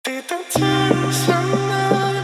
Ты танцуй со мной,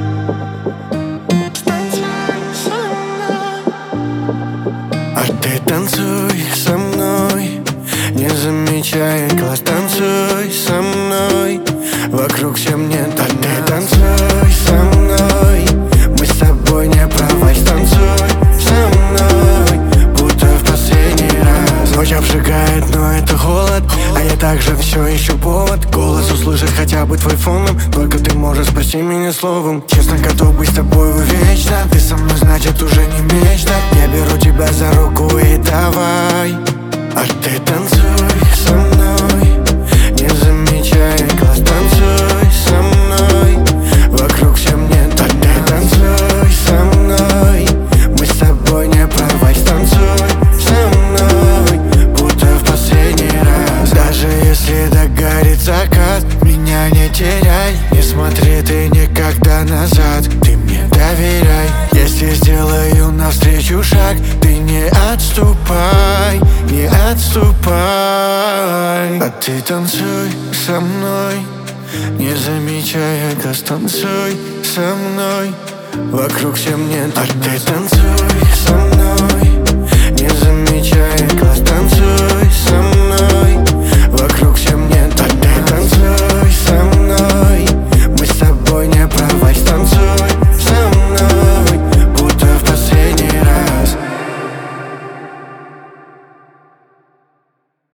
танцуй со мной. А ты танцуй со мной, не замечая глаз. Танцуй со мной, вокруг всем нет. А ты танцуй со мной, мы с тобой не проваль. Танцуй со мной, будто в последний раз. Ночь обжигает, но это холод, а я также все ищу повод. Голос услышать хотя бы твой фоном, только ты можешь спасти меня словом. Честно, готов быть с тобой вечно. Ты со мной, значит, уже не мечта. Я беру тебя за руку и давай. А ты танцуй со мной, не замечая глаз. Танцуй со мной, вокруг всем нет. А ты танцуй со мной, мы с тобой не проваль. Танцуй со мной, будто в последний раз. Даже если догорит закат, меня не теряй. Не смотри ты никогда назад, ты мне доверяй. Если сделаю навстречу шаг, ты не отступай, не отступай. А ты танцуй со мной, не замечая глаз. Танцуй со мной, вокруг всем нет. А ты танцуй со мной,